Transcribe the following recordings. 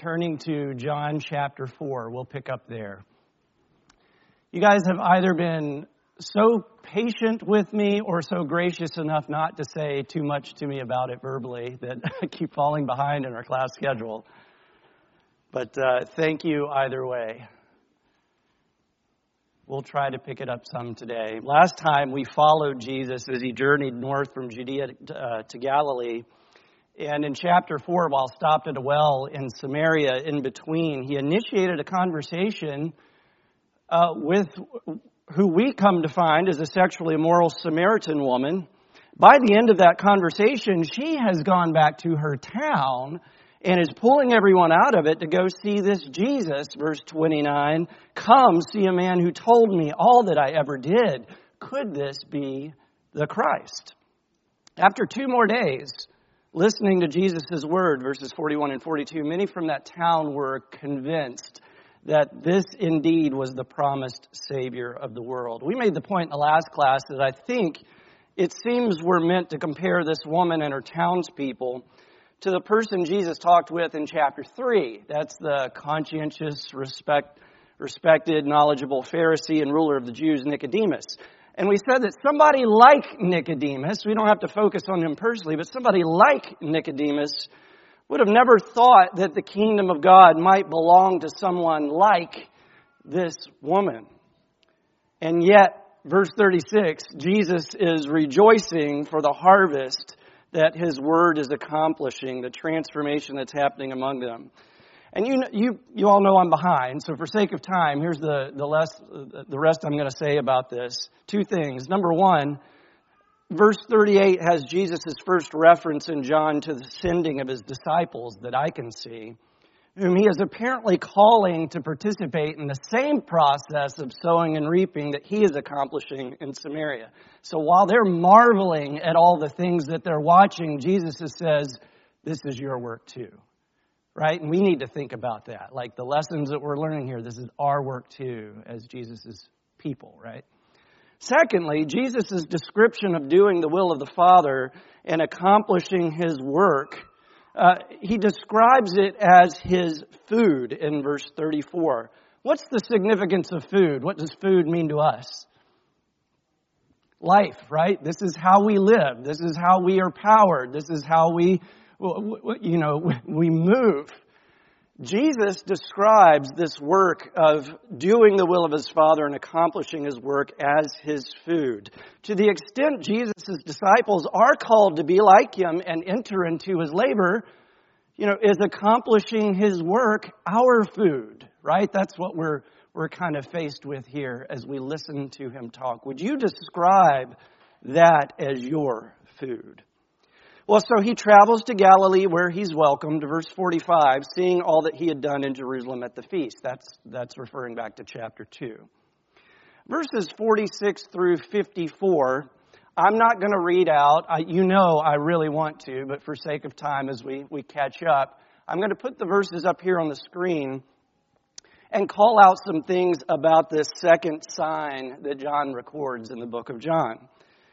turning to John chapter 4. We'll pick up there. You guys have either been so patient with me or so gracious enough not to say too much to me about it verbally that I keep falling behind in our class schedule. But thank you either way. We'll try to pick it up some today. Last time we followed Jesus as he journeyed north from Judea to Galilee. And in chapter 4, while stopped at a well in Samaria in between, he initiated a conversation with who we come to find is a sexually immoral Samaritan woman. By the end of that conversation, she has gone back to her town and is pulling everyone out of it to go see this Jesus, verse 29. Come, see a man who told me all that I ever did. Could this be the Christ? After 2 more days, listening to Jesus' word, verses 41 and 42, many from that town were convinced that this indeed was the promised Savior of the world. We made the point in the last class that I think it seems we're meant to compare this woman and her townspeople to the person Jesus talked with in chapter 3. That's the conscientious, respected, knowledgeable Pharisee and ruler of the Jews, Nicodemus. And we said that somebody like Nicodemus, we don't have to focus on him personally, but somebody like Nicodemus would have never thought that the kingdom of God might belong to someone like this woman. And yet, verse 36, Jesus is rejoicing for the harvest that his word is accomplishing, the transformation that's happening among them. And you all know I'm behind, so for sake of time, here's the rest I'm going to say about this. 2 things. Number 1, verse 38 has Jesus' first reference in John to the sending of his disciples that I can see, whom he is apparently calling to participate in the same process of sowing and reaping that he is accomplishing in Samaria. So while they're marveling at all the things that they're watching, Jesus says, this is your work too. Right? And we need to think about that. Like the lessons that we're learning here, this is our work too as Jesus' people, right? Secondly, Jesus' description of doing the will of the Father and accomplishing his work, he describes it as his food in verse 34. What's the significance of food? What does food mean to us? Life, right? This is how we live. This is how we are powered. This is how we move. Jesus describes this work of doing the will of his Father and accomplishing his work as his food. To the extent Jesus' disciples are called to be like him and enter into his labor, is accomplishing his work our food, right? That's what we're kind of faced with here as we listen to him talk. Would you describe that as your food? Well, so he travels to Galilee where he's welcomed, verse 45, seeing all that he had done in Jerusalem at the feast. That's referring back to chapter 2. Verses 46 through 54, I'm not going to read out. I really want to, but for sake of time as we catch up, I'm going to put the verses up here on the screen and call out some things about this second sign that John records in the book of John.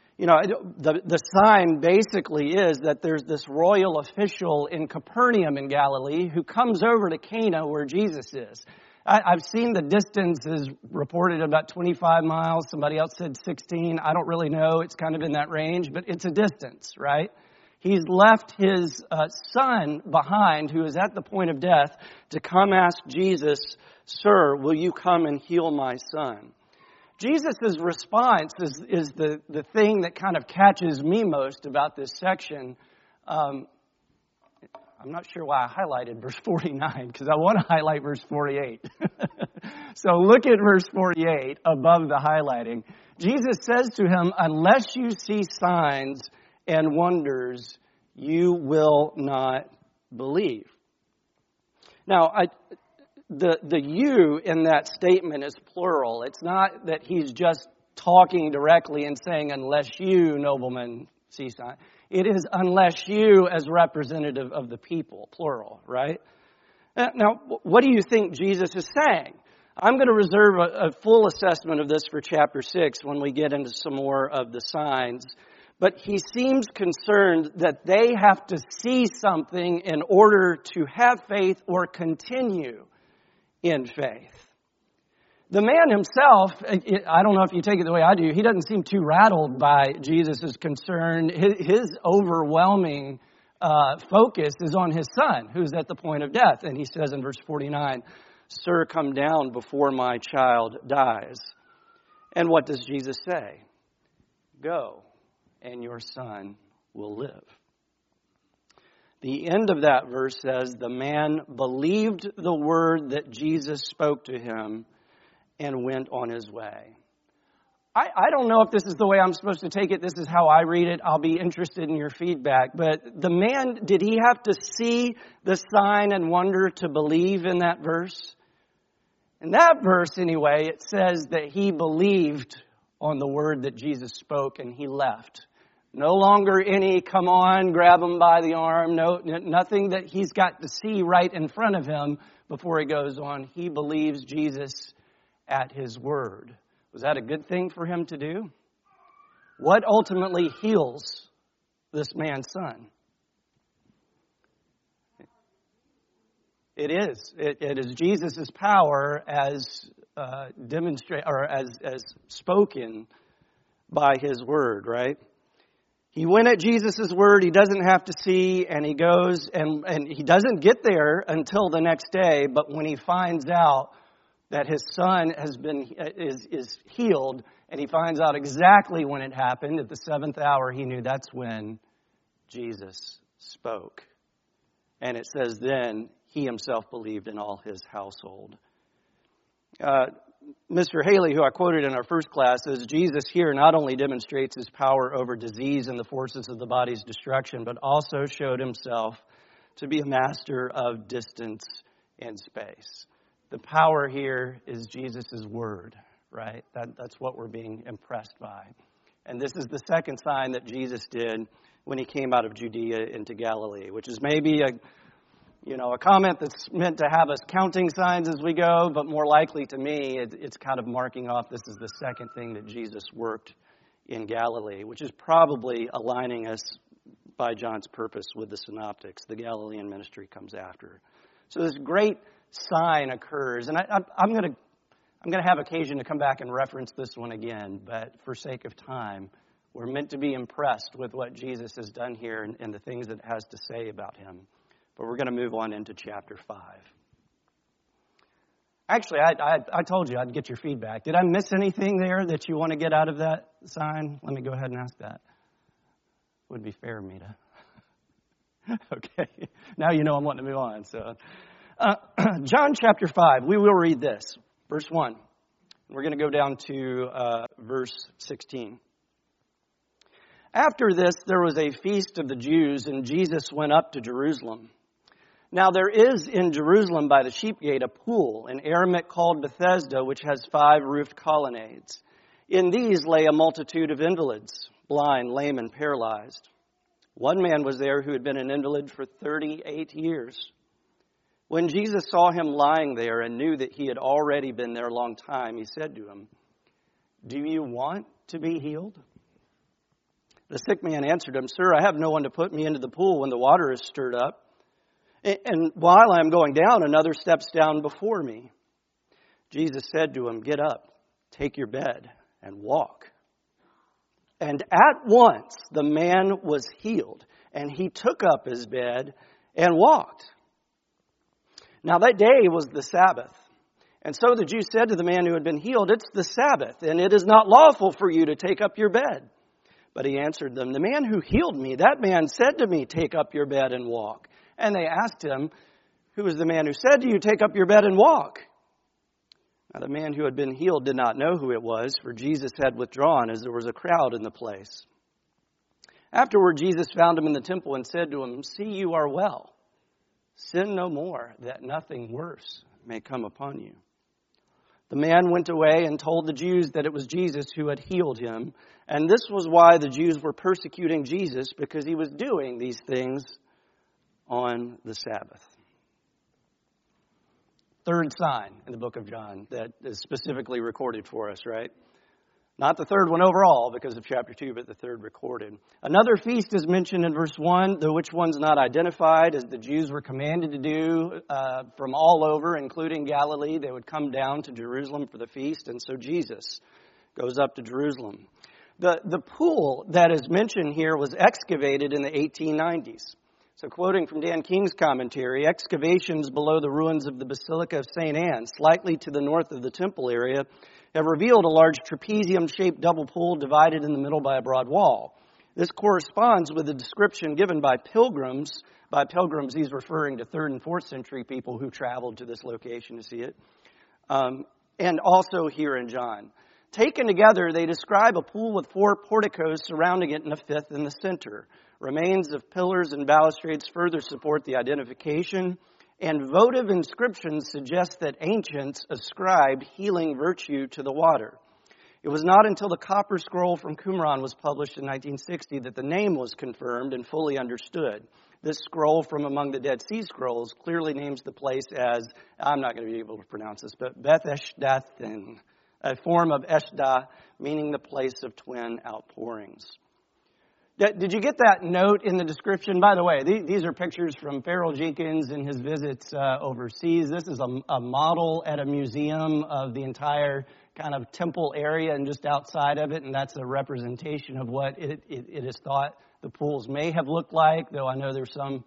The sign basically is that there's this royal official in Capernaum in Galilee who comes over to Cana where Jesus is. I've seen the distance is reported about 25 miles. Somebody else said 16. I don't really know. It's kind of in that range, but it's a distance, right? He's left his son behind who is at the point of death to come ask Jesus, "Sir, will you come and heal my son?" Jesus' response is the thing that kind of catches me most about this section. I'm not sure why I highlighted verse 49, because I want to highlight verse 48. So look at verse 48 above the highlighting. Jesus says to him, "Unless you see signs and wonders, you will not believe." Now, The you in that statement is plural. It's not that he's just talking directly and saying, unless you, noblemen, see sign. It is unless you as representative of the people, plural, right? Now, what do you think Jesus is saying? I'm going to reserve a full assessment of this for chapter 6 when we get into some more of the signs. but he seems concerned that they have to see something in order to have faith or continue in faith. The man himself, I don't know if you take it the way I do, he doesn't seem too rattled by Jesus' concern. His overwhelming focus is on his son, who's at the point of death. And he says in verse 49, "Sir, come down before my child dies." And what does Jesus say? "Go, and your son will live." The end of that verse says, "The man believed the word that Jesus spoke to him and went on his way." I don't know if this is the way I'm supposed to take it. This is how I read it. I'll be interested in your feedback. But the man, did he have to see the sign and wonder to believe in that verse? In that verse, anyway, it says that he believed on the word that Jesus spoke and he left. No longer any, come on, grab him by the arm. No, nothing that he's got to see right in front of him before he goes on. He believes Jesus at his word. Was that a good thing for him to do? What ultimately heals this man's son? It is. It is Jesus' power as demonstrated or as spoken by his word, right? He went at Jesus' word. He doesn't have to see, and he goes, and he doesn't get there until the next day. But when he finds out that his son is healed, and he finds out exactly when it happened, at the 7th hour, he knew that's when Jesus spoke. And it says then he himself believed in all his household. Mr. Haley, who I quoted in our first class, says Jesus here not only demonstrates his power over disease and the forces of the body's destruction, but also showed himself to be a master of distance and space. The power here is Jesus' word, right? That's what we're being impressed by. And this is the second sign that Jesus did when he came out of Judea into Galilee, which is maybe a comment that's meant to have us counting signs as we go, but more likely to me, it's kind of marking off this is the second thing that Jesus worked in Galilee, which is probably aligning us by John's purpose with the synoptics. The Galilean ministry comes after. So this great sign occurs, and I'm going to have occasion to come back and reference this one again, but for sake of time, we're meant to be impressed with what Jesus has done here and the things it has to say about him. But we're going to move on into chapter 5. Actually, I told you I'd get your feedback. Did I miss anything there that you want to get out of that sign? Let me go ahead and ask that. Would be fair of me to. Okay. Now you know I'm wanting to move on. So, John chapter 5, we will read this. Verse 1. We're going to go down to verse 16. After this, there was a feast of the Jews, and Jesus went up to Jerusalem. Now there is in Jerusalem by the sheep gate a pool, in Aramaic called Bethesda, which has 5 roofed colonnades. In these lay a multitude of invalids, blind, lame, and paralyzed. One man was there who had been an invalid for 38 years. When Jesus saw him lying there and knew that he had already been there a long time, he said to him, "Do you want to be healed?" The sick man answered him, "Sir, I have no one to put me into the pool when the water is stirred up. And while I am going down, another steps down before me." Jesus said to him, "Get up, take your bed, and walk." And at once the man was healed, and he took up his bed and walked. Now that day was the Sabbath. And so the Jews said to the man who had been healed, "It's the Sabbath, and it is not lawful for you to take up your bed." But he answered them, "The man who healed me, that man said to me, 'Take up your bed and walk.'" And they asked him, "Who is the man who said to you, 'Take up your bed and walk'?" Now the man who had been healed did not know who it was, for Jesus had withdrawn, as there was a crowd in the place. Afterward, Jesus found him in the temple and said to him, "See, you are well. Sin no more, that nothing worse may come upon you." The man went away and told the Jews that it was Jesus who had healed him. And this was why the Jews were persecuting Jesus, because he was doing these things on the Sabbath. Third sign in the book of John that is specifically recorded for us, right? Not the third one overall because of chapter 2, but the third recorded. Another feast is mentioned in verse 1, though which one's not identified, as the Jews were commanded to do from all over, including Galilee. They would come down to Jerusalem for the feast, and so Jesus goes up to Jerusalem. The pool that is mentioned here was excavated in the 1890s. So quoting from Dan King's commentary, excavations below the ruins of the Basilica of St. Anne, slightly to the north of the temple area, have revealed a large trapezium-shaped double pool divided in the middle by a broad wall. This corresponds with the description given by pilgrims. By pilgrims, he's referring to 3rd and 4th century people who traveled to this location to see it. And also here in John. Taken together, they describe a pool with 4 porticos surrounding it and a 5th in the center. Remains of pillars and balustrades further support the identification. And votive inscriptions suggest that ancients ascribed healing virtue to the water. It was not until the copper scroll from Qumran was published in 1960 that the name was confirmed and fully understood. This scroll from among the Dead Sea Scrolls clearly names the place as, I'm not going to be able to pronounce this, but Beth Eshdathin, a form of Eshdah, meaning the place of twin outpourings. Did you get that note in the description? By the way, these are pictures from Farrell Jenkins in his visits overseas. This is a model at a museum of the entire kind of temple area and just outside of it, and that's a representation of what it is thought the pools may have looked like, though I know there's some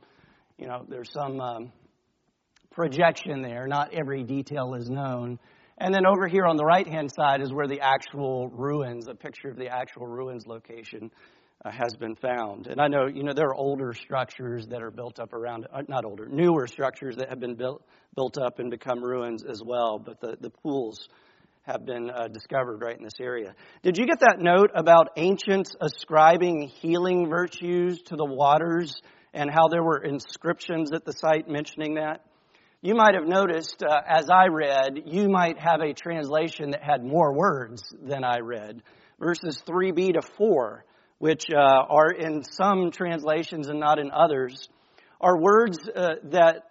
projection there. Not every detail is known. And then over here on the right-hand side is where the actual ruins, a picture of the actual ruins location has been found. And I know, there are older structures that are built up around, not older, newer structures that have been built up and become ruins as well. But the pools have been discovered right in this area. Did you get that note about ancients ascribing healing virtues to the waters and how there were inscriptions at the site mentioning that? You might have noticed, as I read, you might have a translation that had more words than I read. Verses 3b to 4, which are in some translations and not in others, are words that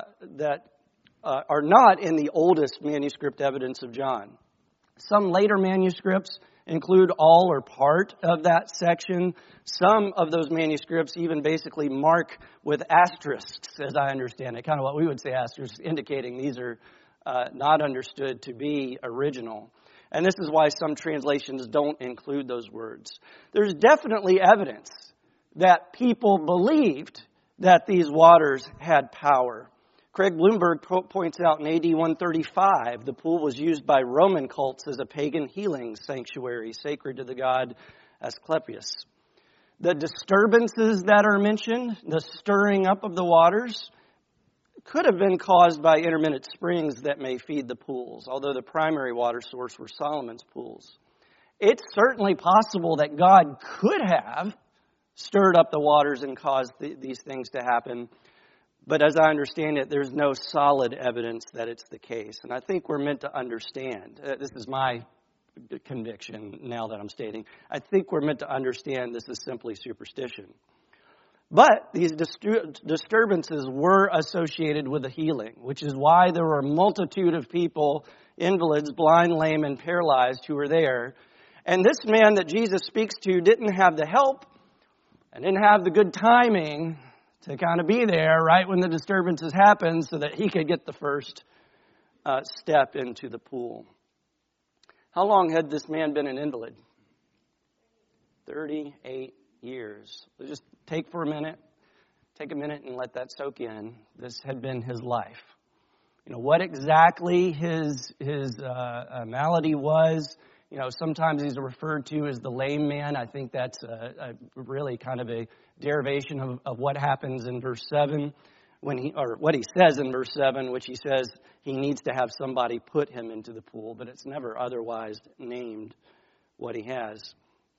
are not in the oldest manuscript evidence of John. Some later manuscripts include all or part of that section. Some of those manuscripts even basically mark with asterisks, as I understand it, kind of what we would say asterisks, indicating these are not understood to be original. And this is why some translations don't include those words. There's definitely evidence that people believed that these waters had power. Craig Bloomberg points out in AD 135, the pool was used by Roman cults as a pagan healing sanctuary sacred to the god Asclepius. The disturbances that are mentioned, the stirring up of the waters, could have been caused by intermittent springs that may feed the pools, although the primary water source were Solomon's pools. It's certainly possible that God could have stirred up the waters and caused these things to happen. But as I understand it, there's no solid evidence that it's the case. And I think we're meant to understand, this is my conviction now that I'm stating, I think we're meant to understand this is simply superstition. But these disturbances were associated with the healing, which is why there were a multitude of people, invalids, blind, lame, and paralyzed, who were there. And this man that Jesus speaks to didn't have the help and didn't have the good timing to kind of be there right when the disturbances happened so that he could get the first step into the pool. How long had this man been an invalid? 38 years. Just take a minute and let that soak in. This had been his life. What exactly his malady was, sometimes he's referred to as the lame man. I think that's a really kind of a derivation of what happens in verse 7, or what he says in verse 7, which he says he needs to have somebody put him into the pool, but it's never otherwise named what he has.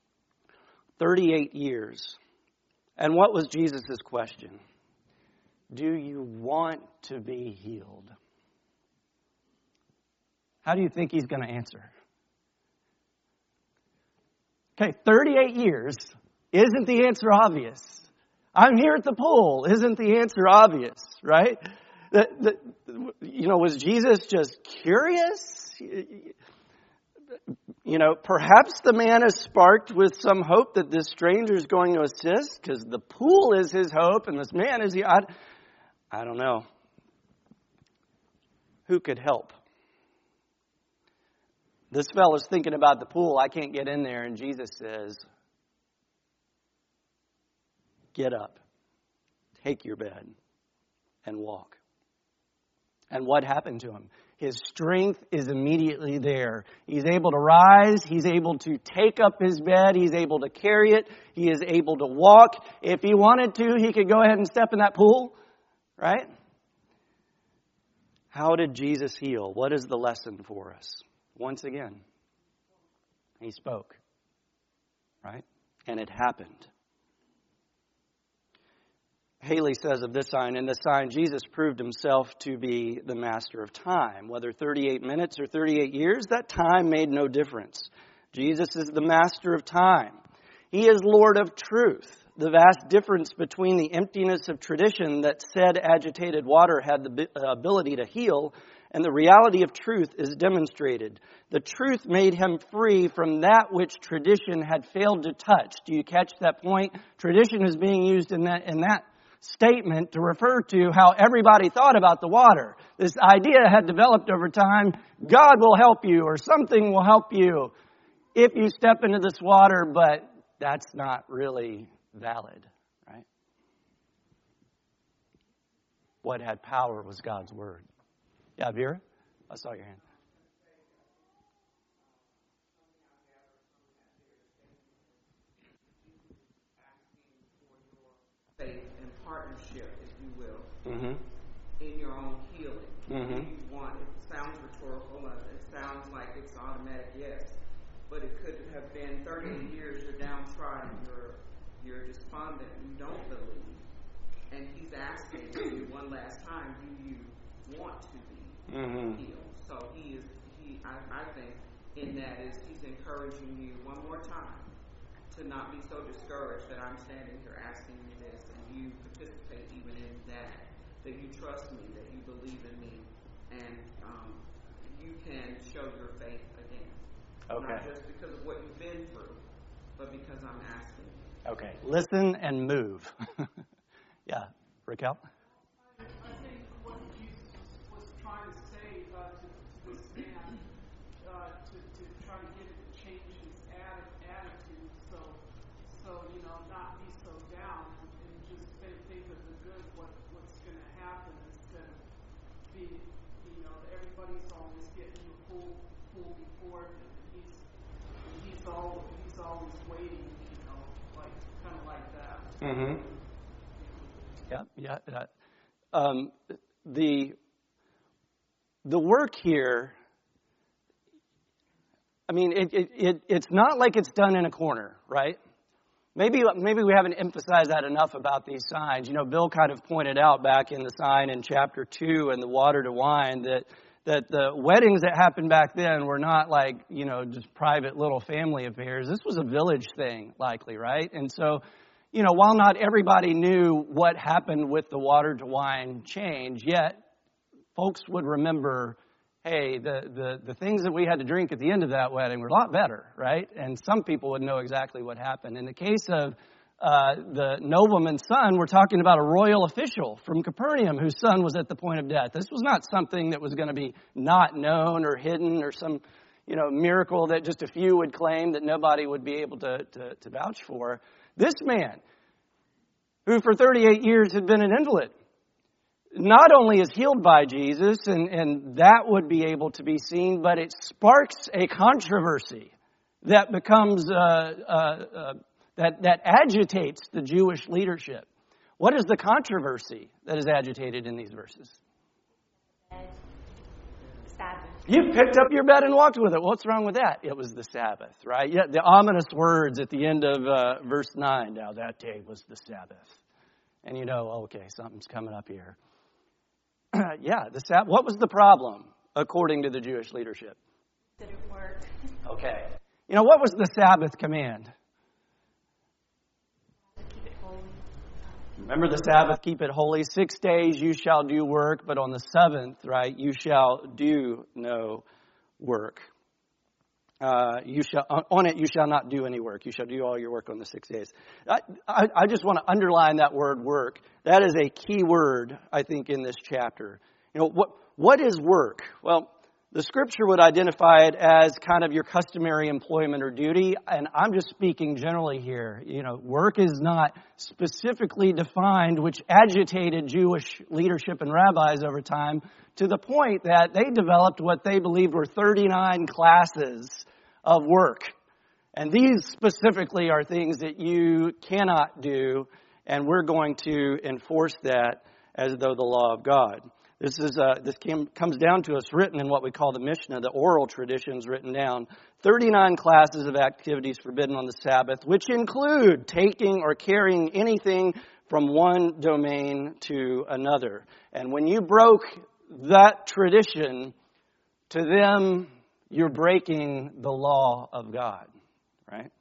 38 years. And what was Jesus' question? Do you want to be healed? How do you think he's going to answer? Okay, 38 years. Isn't the answer obvious? I'm here at the pool. Isn't the answer obvious, right? Was Jesus just curious? Perhaps the man is sparked with some hope that this stranger is going to assist because the pool is his hope and this man is I don't know. Who could help? This fellow's thinking about the pool. I can't get in there. And Jesus says, get up, take your bed, and walk. And what happened to him? His strength is immediately there. He's able to rise. He's able to take up his bed. He's able to carry it. He is able to walk. If he wanted to, he could go ahead and step in that pool, right? How did Jesus heal? What is the lesson for us? Once again, he spoke, right? And it happened. Haley says of this sign, in this sign, Jesus proved himself to be the master of time. Whether 38 minutes or 38 years, that time made no difference. Jesus is the master of time. He is Lord of truth. The vast difference between the emptiness of tradition that said agitated water had the ability to heal and the reality of truth is demonstrated. The truth made him free from that which tradition had failed to touch. Do you catch that point? Tradition is being used in that statement to refer to how everybody thought about the water. This idea had developed over time. God will help you or something will help you if you step into this water, but that's not really valid, right? What had power was God's word. Yeah, Vera? I saw your hand. Partnership, if you will, Mm-hmm. in your own healing. Mm-hmm. You want, it sounds rhetorical, it sounds like it's automatic, yes, but it could have been 38 years, you're downtrodden, you're despondent, you don't believe, and he's asking you one last time, do you want to be healed? So I think in that is he's encouraging you one more time to not be so discouraged that I'm standing here asking you this and you participate even in that you trust me, that you believe in me, and you can show your faith again. Okay. Not just because of what you've been through, but because I'm asking you. Okay. Listen and move. Yeah. Raquel? I think what Jesus was trying to say to this man, to try to get him to change his attitude, so not be so down and just think of the good, what's going to happen instead of being, everybody's always getting the pool before him, and he's always waiting, kind of like that. Mm-hmm. Yeah. The work here, I mean, it's not like it's done in a corner, right? Maybe we haven't emphasized that enough about these signs. Bill kind of pointed out back in the sign in chapter 2 and the water to wine that the weddings that happened back then were not like, just private little family affairs. This was a village thing, likely, right? And so, while not everybody knew what happened with the water to wine change, yet folks would remember, hey, the things that we had to drink at the end of that wedding were a lot better, right? And some people would know exactly what happened. In the case of the nobleman's son, we're talking about a royal official from Capernaum whose son was at the point of death. This was not something that was going to be not known or hidden or some, miracle that just a few would claim that nobody would be able to vouch for. This man, who for 38 years had been an invalid, not only is healed by Jesus, and that would be able to be seen, but it sparks a controversy that becomes, that agitates the Jewish leadership. What is the controversy that is agitated in these verses? Sabbath. You picked up your bed and walked with it. What's wrong with that? It was the Sabbath, right? Yeah, the ominous words at the end of verse 9. Now that day was the Sabbath. And okay, something's coming up here. Yeah, the Sabbath. What was the problem, according to the Jewish leadership? Didn't work. Okay. What was the Sabbath command? Keep it holy. Remember the Sabbath, keep it holy. 6 days you shall do work, but on the seventh, right, you shall do no work. you shall not do any work. You shall do all your work on the 6 days. I just want to underline that word work. That is a key word, I think, in this chapter. What is work? Well, the scripture would identify it as kind of your customary employment or duty, and I'm just speaking generally here. Work is not specifically defined, which agitated Jewish leadership and rabbis over time to the point that they developed what they believed were 39 classes of work. And these specifically are things that you cannot do, and we're going to enforce that as though the law of God. This comes down to us written in what we call the Mishnah, the oral traditions written down. 39 classes of activities forbidden on the Sabbath, which include taking or carrying anything from one domain to another. And when you broke that tradition, to them, you're breaking the law of God, right?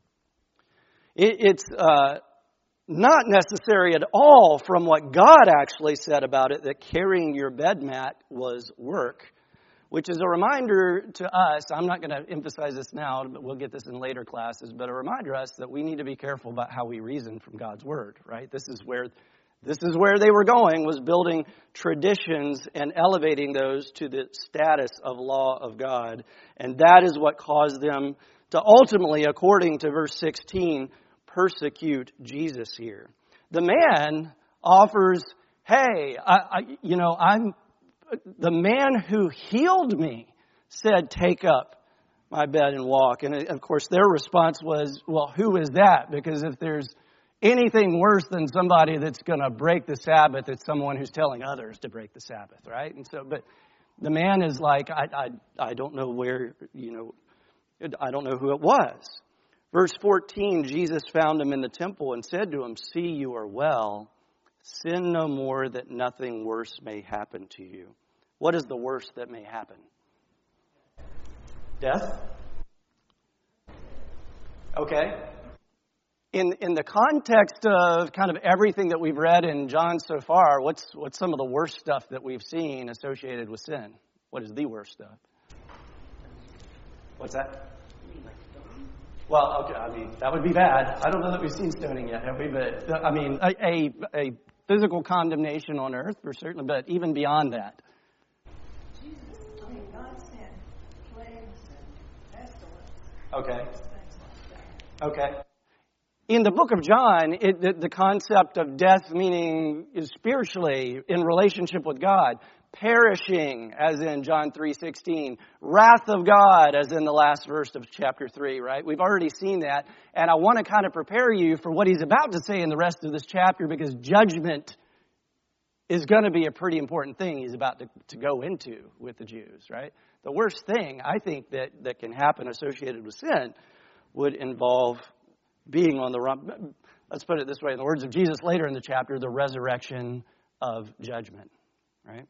It's not necessary at all from what God actually said about it, that carrying your bed mat was work, which is a reminder to us. I'm not going to emphasize this now, but we'll get this in later classes, but a reminder to us that we need to be careful about how we reason from God's word, right? This is where they were going, was building traditions and elevating those to the status of law of God. And that is what caused them to ultimately, according to verse 16, persecute Jesus here. The man offers, hey, the man who healed me said, take up my bed and walk. And of course, their response was, well, who is that? Because if there's anything worse than somebody that's going to break the Sabbath, it's someone who's telling others to break the Sabbath, right? And so, but the man is like, I don't know where, I don't know who it was. Verse 14, Jesus found him in the temple and said to him, see, you are well. Sin no more, that nothing worse may happen to you. What is the worst that may happen? Death? Okay. In the context of kind of everything that we've read in John so far, what's some of the worst stuff that we've seen associated with sin? What is the worst stuff? What's that? Well, okay, that would be bad. I don't know that we've seen stoning yet, have we? But, a physical condemnation on earth, for certain, but even beyond that. God sent plagues and pestilence. Okay. Okay. In the book of John, the concept of death meaning is spiritually in relationship with God. Perishing, as in John 3:16. Wrath of God, as in the last verse of chapter 3, right? We've already seen that. And I want to kind of prepare you for what he's about to say in the rest of this chapter, because judgment is going to be a pretty important thing he's about to go into with the Jews, right? The worst thing, I think, that can happen associated with sin would involve being on the wrong... Let's put it this way. In the words of Jesus later in the chapter, the resurrection of judgment, right?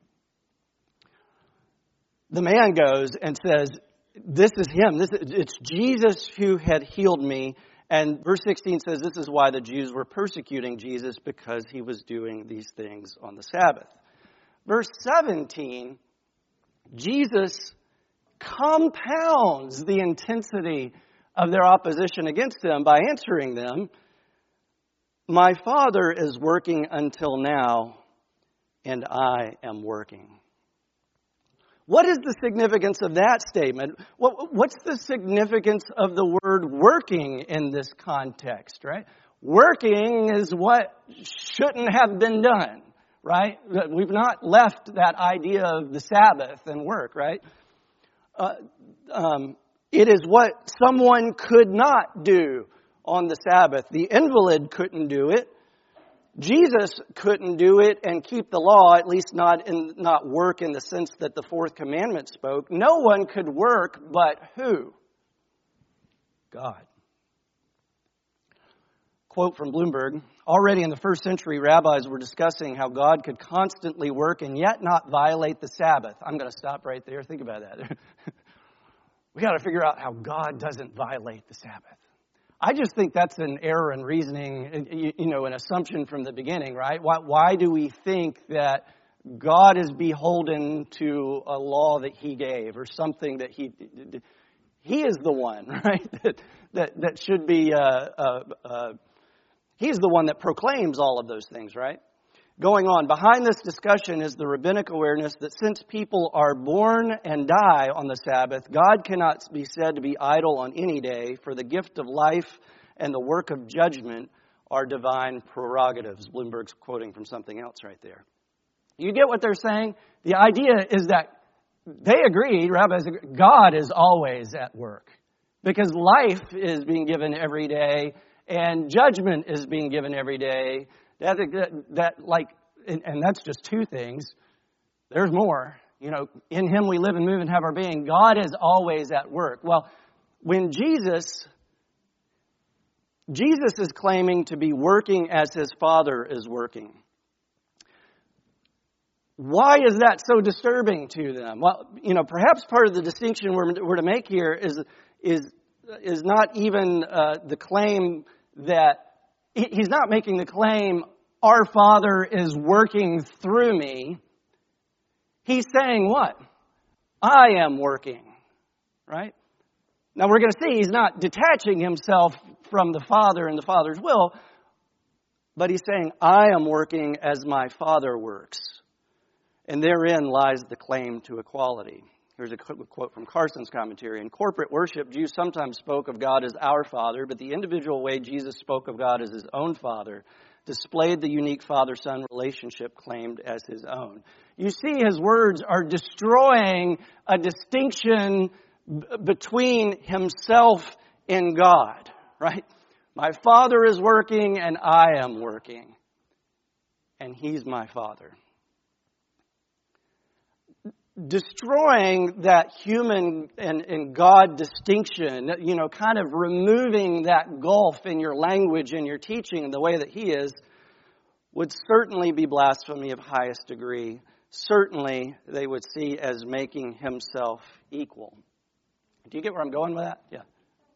The man goes and says, this is him. It's Jesus who had healed me. And verse 16 says this is why the Jews were persecuting Jesus, because he was doing these things on the Sabbath. Verse 17, Jesus compounds the intensity of their opposition against him by answering them, my Father is working until now, and I am working. What is the significance of that statement? What's the significance of the word working in this context, right? Working is what shouldn't have been done, right? We've not left that idea of the Sabbath and work, right? It is what someone could not do on the Sabbath. The invalid couldn't do it. Jesus couldn't do it and keep the law, at least not work in the sense that the fourth commandment spoke. No one could work, but who? God. Quote from Bloomberg, already in the first century, rabbis were discussing how God could constantly work and yet not violate the Sabbath. I'm going to stop right there. Think about that. We got to figure out how God doesn't violate the Sabbath. I just think that's an error in reasoning, an assumption from the beginning, right? Why do we think that God is beholden to a law that he gave or something that he did? He is the one, right, that should be, he's the one that proclaims all of those things, right? Going on, behind this discussion is the rabbinic awareness that since people are born and die on the Sabbath, God cannot be said to be idle on any day, for the gift of life and the work of judgment are divine prerogatives. Bloomberg's quoting from something else right there. You get what they're saying? The idea is that they agree, rabbis, God is always at work. Because life is being given every day, and judgment is being given every day. And that's just two things. There's more. You know, in Him we live and move and have our being. God is always at work. Well, when Jesus is claiming to be working as His Father is working. Why is that so disturbing to them? Well, you know, perhaps part of the distinction we're to make here is not even the claim that He's not making the claim, our Father is working through me. He's saying what? I am working, right? Now we're going to see He's not detaching Himself from the Father and the Father's will, but He's saying, I am working as my Father works. And therein lies the claim to equality. Here's a quote from Carson's commentary. In corporate worship, Jews sometimes spoke of God as our Father, but the individual way Jesus spoke of God as His own Father displayed the unique father-son relationship claimed as His own. You see, His words are destroying a distinction between Himself and God, right? My Father is working and I am working, and He's my Father. Destroying that human and God distinction, you know, kind of removing that gulf in your language and your teaching and the way that He is, would certainly be blasphemy of highest degree. Certainly they would see as making Himself equal. Do you get where I'm going with that? Yeah.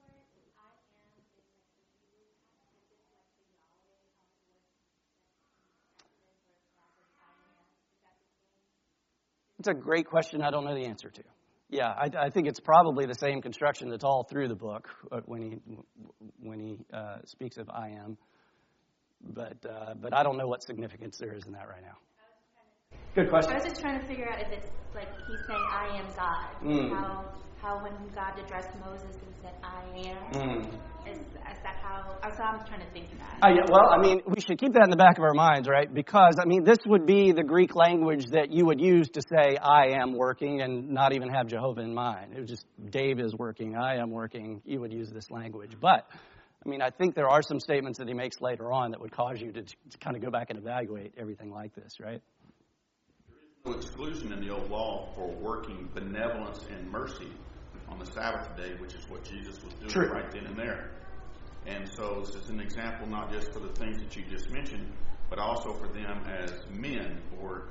It's a great question I don't know the answer to. Yeah, I think it's probably the same construction that's all through the book when he speaks of I am. But I don't know what significance there is in that right now. Good question. I was just trying to figure out if it's like He's saying I am God. How when God addressed Moses and said I am, is that how? So I'm trying to think of that. Well, I mean, we should keep that in the back of our minds, right? Because, I mean, this would be the Greek language that you would use to say I am working and not even have Jehovah in mind. It was just Dave is working, I am working. You would use this language. But, I mean, I think there are some statements that He makes later on that would cause you to kind of go back and evaluate everything like this, right? No exclusion in the old law for working benevolence and mercy on the Sabbath day, which is what Jesus was doing True. right then and there. And so this is an example not just for the things that you just mentioned, but also for them as men, or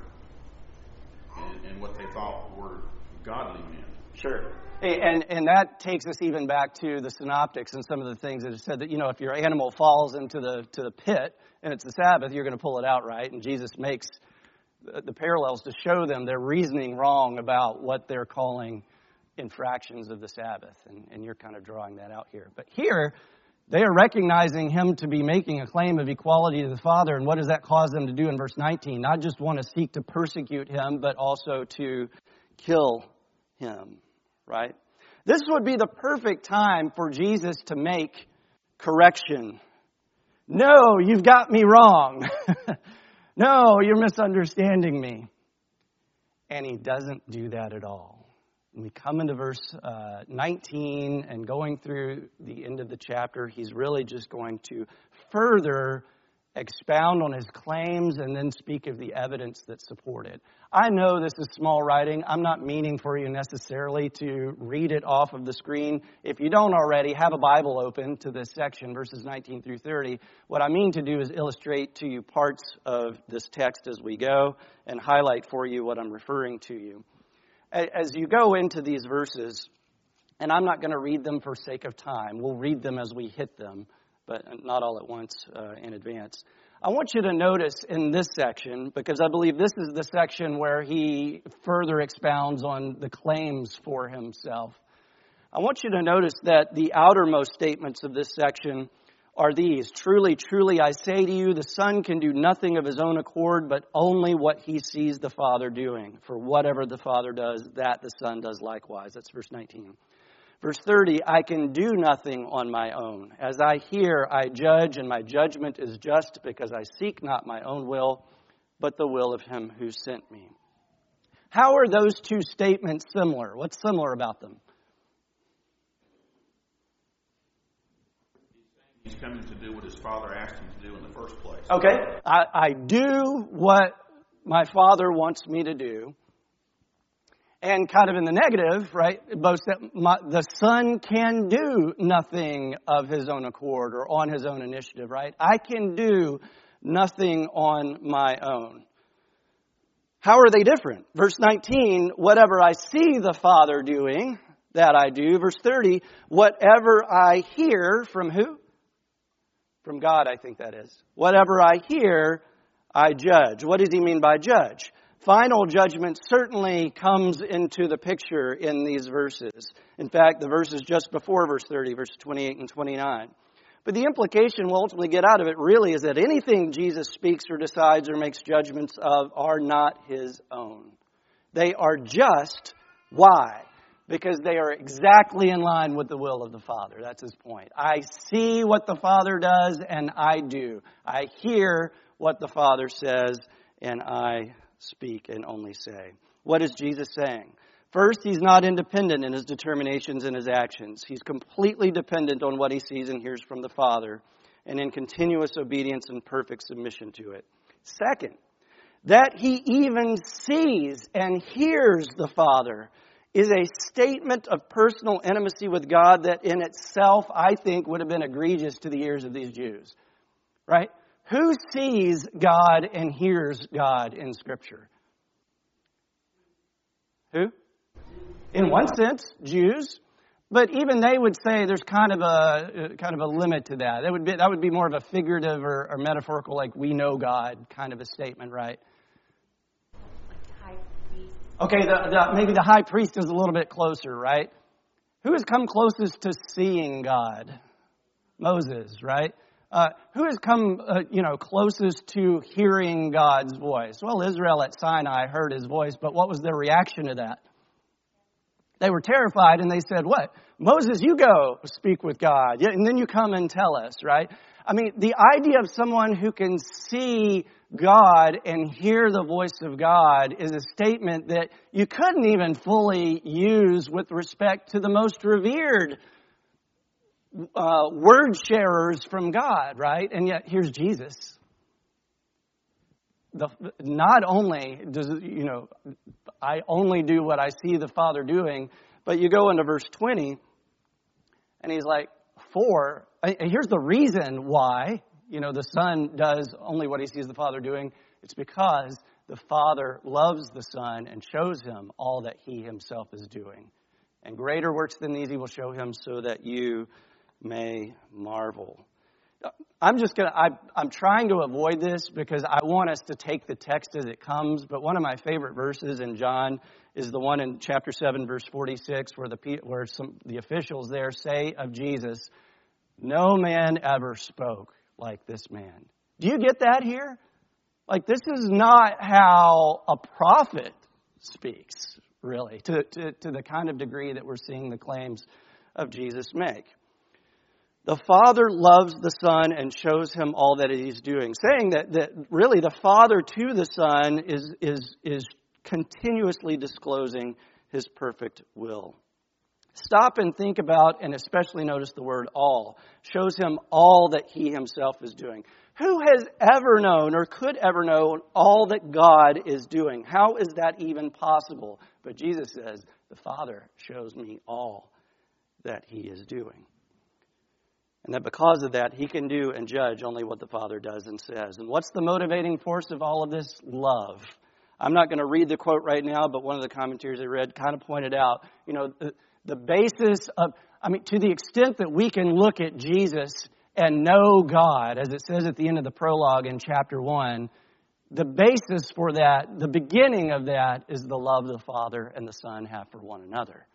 and what they thought were godly men. Sure. And that takes us even back to the synoptics and some of the things that have said that, you know, if your animal falls into the pit and it's the Sabbath, you're going to pull it out, right? And Jesus makes the parallels to show them they're reasoning wrong about what they're calling infractions of the Sabbath. And you're kind of drawing that out here. But here, they are recognizing Him to be making a claim of equality to the Father. And what does that cause them to do in verse 19? Not just want to seek to persecute Him, but also to kill Him, right? This would be the perfect time for Jesus to make correction. No, you've got me wrong. No, you're misunderstanding me. And He doesn't do that at all. When we come into verse 19 and going through the end of the chapter, He's really just going to further expound on His claims and then speak of the evidence that support it. I know this is small writing. I'm not meaning for you necessarily to read it off of the screen. If you don't already, have a Bible open to this section, verses 19 through 30. What I mean to do is illustrate to you parts of this text as we go and highlight for you what I'm referring to you. As you go into these verses, and I'm not going to read them for sake of time. We'll read them as we hit them, but not all at once in advance. I want you to notice in this section, because I believe this is the section where He further expounds on the claims for Himself. I want you to notice that the outermost statements of this section are these. Truly, truly, I say to you, the Son can do nothing of his own accord, but only what he sees the Father doing. For whatever the Father does, that the Son does likewise. That's verse 19. Verse 30, I can do nothing on my own. As I hear, I judge, and my judgment is just, because I seek not my own will, but the will of him who sent me. How are those two statements similar? What's similar about them? He's coming to do what his Father asked him to do in the first place. Okay, I do what my Father wants me to do. And kind of in the negative, right, boasts that the Son can do nothing of his own accord or on his own initiative, right? I can do nothing on my own. How are they different? Verse 19, whatever I see the Father doing, that I do. Verse 30, whatever I hear from who? From God, I think that is. Whatever I hear, I judge. What does he mean by judge? Final judgment certainly comes into the picture in these verses. In fact, the verses just before verse 30, verses 28 and 29. But the implication we'll ultimately get out of it really is that anything Jesus speaks or decides or makes judgments of are not his own. They are just. Why? Because they are exactly in line with the will of the Father. That's his point. I see what the Father does, and I do. I hear what the Father says, and I speak and only say. What is Jesus saying? First, he's not independent in his determinations and his actions. He's completely dependent on what he sees and hears from the Father, and in continuous obedience and perfect submission to it. Second, that he even sees and hears the Father is a statement of personal intimacy with God that in itself, I think, would have been egregious to the ears of these Jews. Right? Who sees God and hears God in Scripture? Who? In one sense, Jews. But even they would say there's kind of a limit to that. That would be more of a figurative or metaphorical, like we know God kind of a statement, right? Okay, maybe the high priest is a little bit closer, right? Who has come closest to seeing God? Moses, right? Who has come, closest to hearing God's voice? Well, Israel at Sinai heard his voice, but what was their reaction to that? They were terrified, and they said, what? Moses, you go speak with God, and then you come and tell us, right? I mean, the idea of someone who can see God and hear the voice of God is a statement that you couldn't even fully use with respect to the most revered word sharers from God, right? And yet, here's Jesus. Not only does, I only do what I see the Father doing, but you go into verse 20, and he's like, here's the reason why, the Son does only what he sees the Father doing. It's because the Father loves the Son and shows him all that he himself is doing. And greater works than these he will show him so that you may marvel. I'm trying to avoid this because I want us to take the text as it comes. But one of my favorite verses in John is the one in chapter 7, verse 46, where the officials there say of Jesus, no man ever spoke like this man. Do you get that here? Like, this is not how a prophet speaks, really, to the kind of degree that we're seeing the claims of Jesus make. The Father loves the Son and shows him all that he's doing, saying that really the Father to the Son is continuously disclosing his perfect will. Stop and think about, and especially notice the word all, shows him all that he himself is doing. Who has ever known or could ever know all that God is doing? How is that even possible? But Jesus says, the Father shows me all that he is doing. And that because of that, he can do and judge only what the Father does and says. And what's the motivating force of all of this? Love. I'm not going to read the quote right now, but one of the commentaries I read kind of pointed out, the basis of, to the extent that we can look at Jesus and know God, as it says at the end of the prologue in chapter 1, the basis for that, the beginning of that, is the love the Father and the Son have for one another.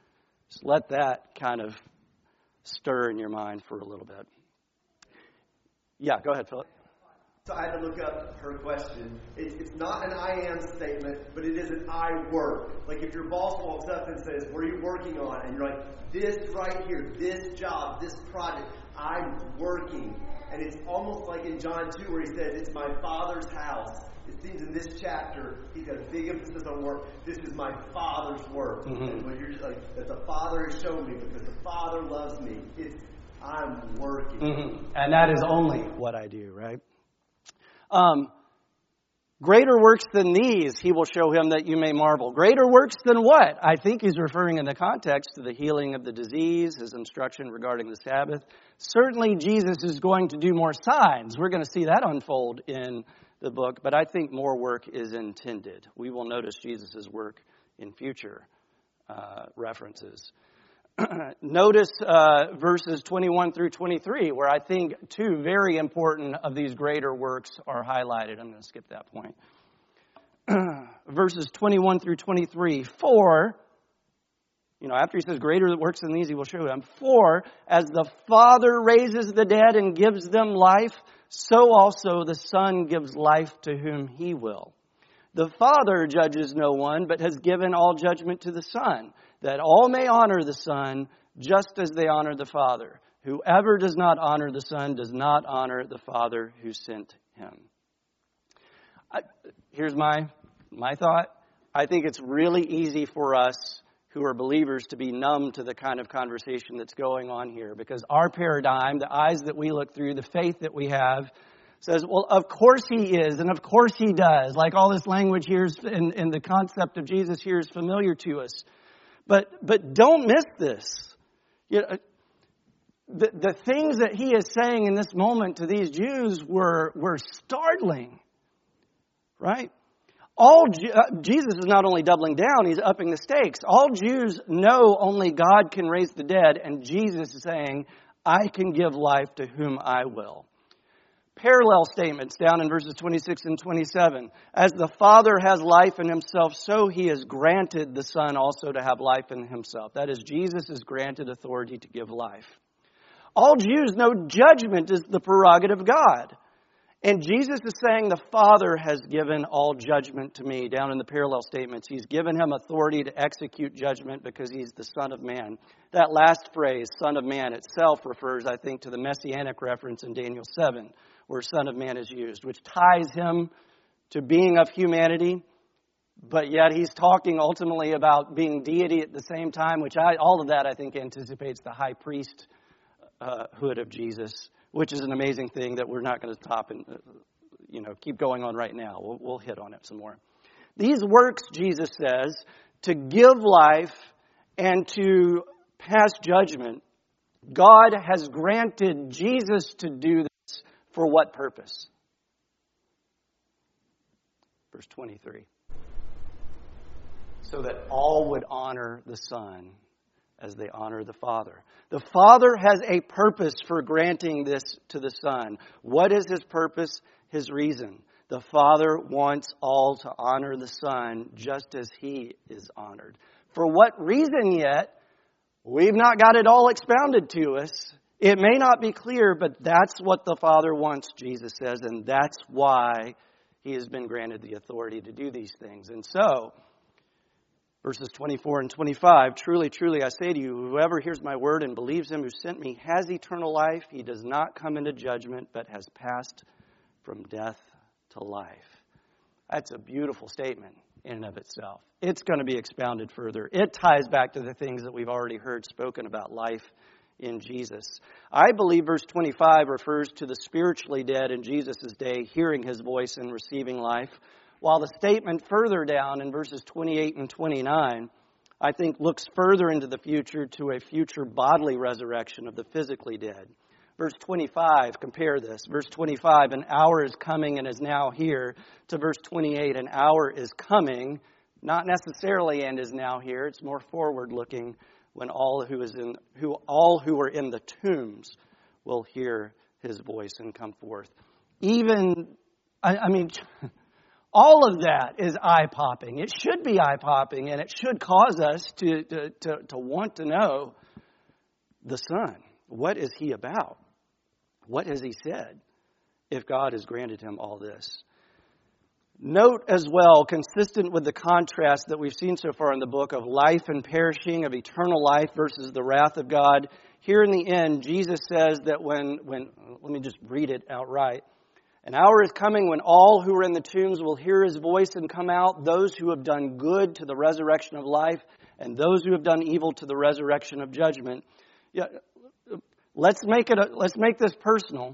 Just let that kind of stir in your mind for a little bit. Yeah, go ahead, Philip. So I had to look up her question. It's not an I am statement, but it is an I work. Like if your boss walks up and says, what are you working on? And you're like, this right here, this job, this project, I'm working. And it's almost like in John 2 where he says, it's my Father's house. It seems in this chapter, he's got a big emphasis on work. This is my Father's work. Mm-hmm. And when you're just like, that the Father has shown me because the Father loves me. I'm working. Mm-hmm. And that is only what I do, right? Greater works than these he will show him that you may marvel. Greater works than what? I think he's referring in the context to the healing of the disease, his instruction regarding the Sabbath. Certainly Jesus is going to do more signs. We're going to see that unfold in the book, but I think more work is intended. We will notice Jesus' work in future references. Notice verses 21 through 23, where I think two very important of these greater works are highlighted. I'm going to skip that point. Verses 21 through 23. For, after he says greater works than these he will show them. For, as the Father raises the dead and gives them life, so also the Son gives life to whom he will. The Father judges no one, but has given all judgment to the Son, that all may honor the Son just as they honor the Father. Whoever does not honor the Son does not honor the Father who sent him. Here's my thought. I think it's really easy for us who are believers to be numb to the kind of conversation that's going on here, because our paradigm, the eyes that we look through, the faith that we have, says, well, of course he is, and of course he does. Like all this language here and the concept of Jesus here is familiar to us. But don't miss this. The things that he is saying in this moment to these Jews were startling, right? Jesus is not only doubling down, he's upping the stakes. All Jews know only God can raise the dead, and Jesus is saying, I can give life to whom I will. Parallel statements down in verses 26 and 27. As the Father has life in himself, so he has granted the Son also to have life in himself. That is, Jesus is granted authority to give life. All Jews know judgment is the prerogative of God. And Jesus is saying the Father has given all judgment to me. Down in the parallel statements, he's given him authority to execute judgment because he's the Son of Man. That last phrase, Son of Man, itself refers, I think, to the messianic reference in Daniel 7, where Son of Man is used, which ties him to being of humanity, but yet he's talking ultimately about being deity at the same time, all of that, I think, anticipates the high priesthood of Jesus, which is an amazing thing that we're not going to stop and keep going on right now. We'll hit on it some more. These works, Jesus says, to give life and to pass judgment, God has granted Jesus to do this for what purpose? Verse 23. So that all would honor the Son as they honor the Father. The Father has a purpose for granting this to the Son. What is his purpose? His reason. The Father wants all to honor the Son just as he is honored. For what reason yet? We've not got it all expounded to us. It may not be clear, but that's what the Father wants, Jesus says, and that's why he has been granted the authority to do these things. And so, verses 24 and 25, truly, truly, I say to you, whoever hears my word and believes him who sent me has eternal life. He does not come into judgment, but has passed from death to life. That's a beautiful statement in and of itself. It's going to be expounded further. It ties back to the things that we've already heard spoken about life in Jesus. I believe verse 25 refers to the spiritually dead in Jesus' day hearing his voice and receiving life, while the statement further down in verses 28 and 29, I think, looks further into the future to a future bodily resurrection of the physically dead. Verse 25, compare this. Verse 25, an hour is coming and is now here, to verse 28, an hour is coming, not necessarily and is now here. It's more forward-looking, when all who are in the tombs will hear his voice and come forth. All of that is eye-popping. It should be eye-popping, and it should cause us to want to know the Son. What is he about? What has he said if God has granted him all this? Note as well, consistent with the contrast that we've seen so far in the book of life and perishing, of eternal life versus the wrath of God, here in the end, Jesus says that when let me just read it outright. An hour is coming when all who are in the tombs will hear his voice and come out, those who have done good to the resurrection of life, and those who have done evil to the resurrection of judgment. Yeah, let's make this personal.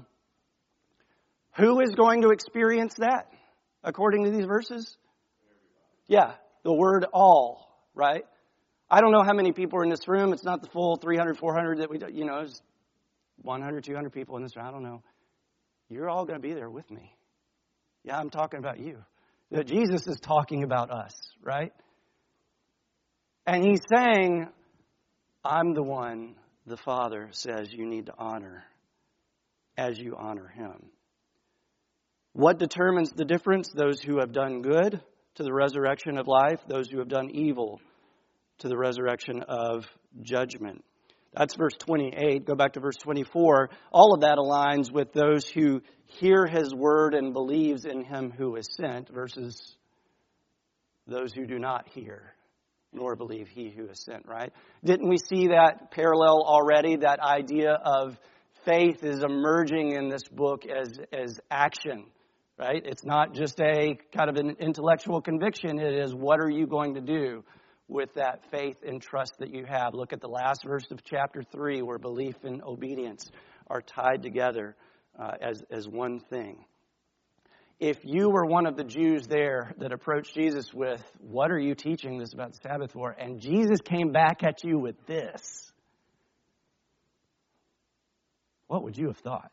Who is going to experience that, according to these verses? Yeah, the word all, right? I don't know how many people are in this room. It's not the full 300, 400 that we, it's 100, 200 people in this room. I don't know. You're all going to be there with me. Yeah, I'm talking about you. Jesus is talking about us, right? And he's saying, I'm the one the Father says you need to honor as you honor him. What determines the difference? Those who have done good to the resurrection of life, those who have done evil to the resurrection of judgment. That's verse 28. Go back to verse 24. All of that aligns with those who hear his word and believes in him who is sent versus those who do not hear nor believe he who is sent, right? Didn't we see that parallel already? That idea of faith is emerging in this book as action, right? It's not just a kind of an intellectual conviction. It is, what are you going to do with that faith and trust that you have? Look at the last verse of chapter 3, where belief and obedience are tied together as one thing. If you were one of the Jews there that approached Jesus with, what are you teaching this about the Sabbath for? And Jesus came back at you with this, what would you have thought?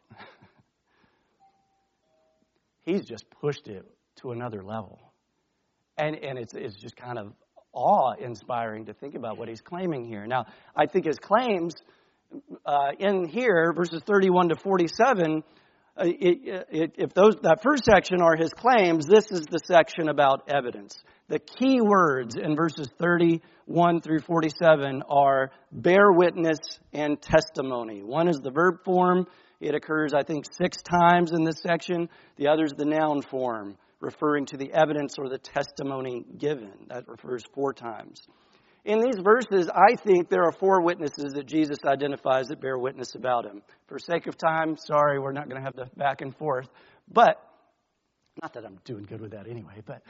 He's just pushed it to another level. And it's just kind of awe-inspiring to think about what he's claiming here. Now, I think his claims in here, verses 31 to 47, if that first section are his claims, this is the section about evidence. The key words in verses 31 through 47 are bear witness and testimony. One is the verb form. It occurs, I think, 6 times in this section. The other is the noun form, referring to the evidence or the testimony given. That refers 4 times. In these verses, I think there are 4 witnesses that Jesus identifies that bear witness about him. For sake of time, sorry, we're not going to have the back and forth. But, not that I'm doing good with that anyway, but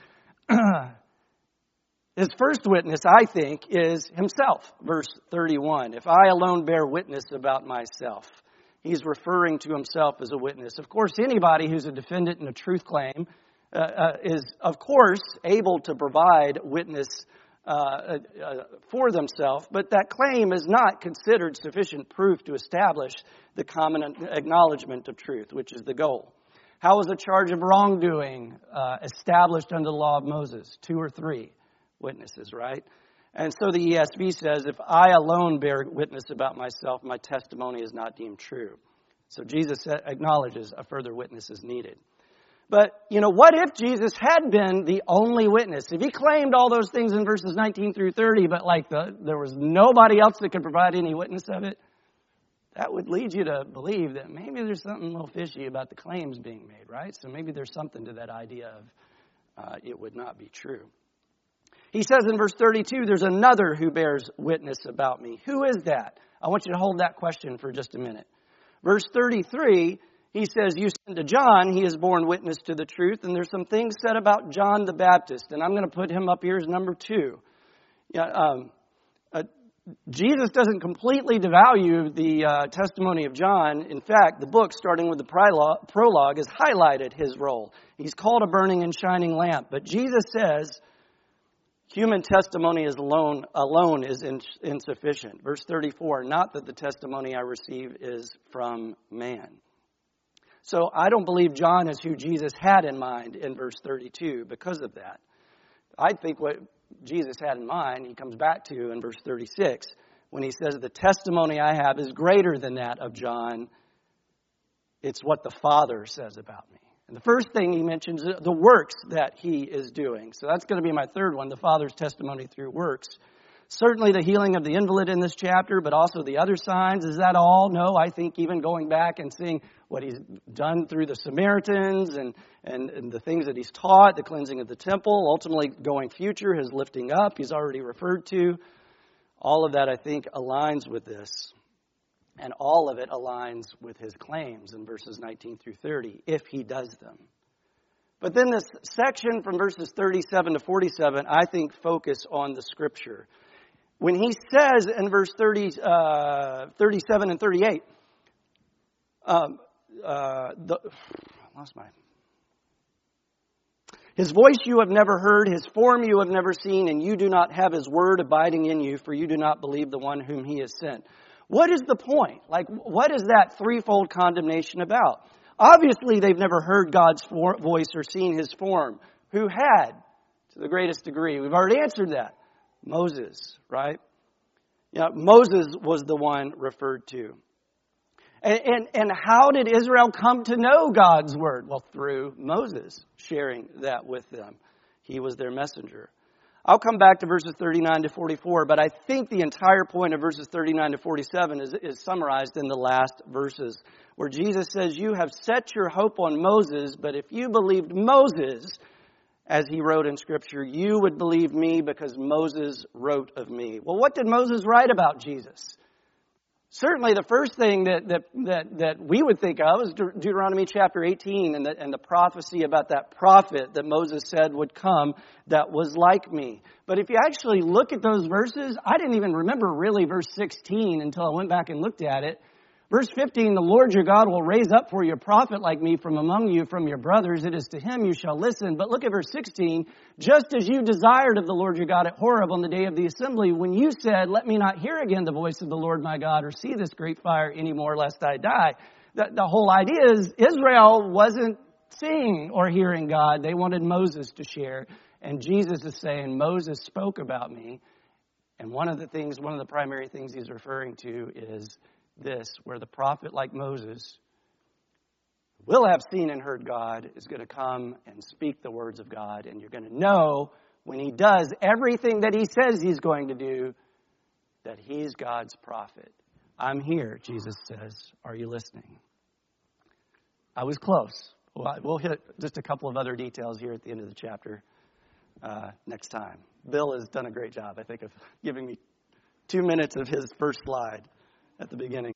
his first witness, I think, is himself. Verse 31, if I alone bear witness about myself. He's referring to himself as a witness. Of course, anybody who's a defendant in a truth claim is, of course, able to provide witness for themselves, but that claim is not considered sufficient proof to establish the common acknowledgement of truth, which is the goal. How is a charge of wrongdoing established under the law of Moses? 2 or 3 witnesses, right? And so the ESV says, if I alone bear witness about myself, my testimony is not deemed true. So Jesus acknowledges a further witness is needed. But, what if Jesus had been the only witness? If he claimed all those things in verses 19 through 30, but there was nobody else that could provide any witness of it, that would lead you to believe that maybe there's something a little fishy about the claims being made, right? So maybe there's something to that idea of it would not be true. He says in verse 32, there's another who bears witness about me. Who is that? I want you to hold that question for just a minute. Verse 33, he says, you send to John, he has borne witness to the truth. And there's some things said about John the Baptist. And I'm going to put him up here as number 2. Jesus doesn't completely devalue the testimony of John. In fact, the book, starting with the prologue, has highlighted his role. He's called a burning and shining lamp. But Jesus says, human testimony alone is insufficient. Verse 34, not that the testimony I receive is from man. So I don't believe John is who Jesus had in mind in verse 32 because of that. I think what Jesus had in mind, he comes back to in verse 36, when he says, the testimony I have is greater than that of John. It's what the Father says about me. And the first thing he mentions is the works that he is doing. So that's going to be my third one, the Father's testimony through works. Certainly the healing of the invalid in this chapter, but also the other signs. Is that all? No, I think even going back and seeing what he's done through the Samaritans and the things that he's taught, the cleansing of the temple, ultimately going future, his lifting up, he's already referred to. All of that, I think, aligns with this. And all of it aligns with his claims in verses 19 through 30, if he does them. But then this section from verses 37 to 47, I think, focus on the Scripture. When he says in verse 37 and 38, his voice you have never heard, his form you have never seen, and you do not have his word abiding in you, for you do not believe the one whom he has sent. What is the point? Like, what is that threefold condemnation about? Obviously, they've never heard God's voice or seen his form. Who had, to the greatest degree? We've already answered that. Moses, right? Yeah, Moses was the one referred to. And how did Israel come to know God's word? Well, through Moses sharing that with them. He was their messenger. I'll come back to verses 39 to 44, but I think the entire point of verses 39 to 47 is summarized in the last verses, where Jesus says, you have set your hope on Moses, but if you believed Moses, as he wrote in Scripture, you would believe me because Moses wrote of me. Well, what did Moses write about Jesus? Certainly the first thing that we would think of is Deuteronomy chapter 18 and the prophecy about that prophet that Moses said would come that was like me. But if you actually look at those verses, I didn't even remember really verse 16 until I went back and looked at it. Verse 15, the Lord your God will raise up for you a prophet like me from among you, from your brothers. It is to him you shall listen. But look at verse 16. Just as you desired of the Lord your God at Horeb on the day of the assembly, when you said, let me not hear again the voice of the Lord my God or see this great fire anymore, lest I die. The whole idea is Israel wasn't seeing or hearing God. They wanted Moses to share. And Jesus is saying, Moses spoke about me. And one of the primary things he's referring to is this, where the prophet like Moses will have seen and heard God is going to come and speak the words of God. And you're going to know when he does everything that he says he's going to do, that he's God's prophet. I'm here, Jesus says. Are you listening? I was close. Well, we'll hit just a couple of other details here at the end of the chapter next time. Bill has done a great job, I think, of giving me 2 minutes of his first slide at the beginning.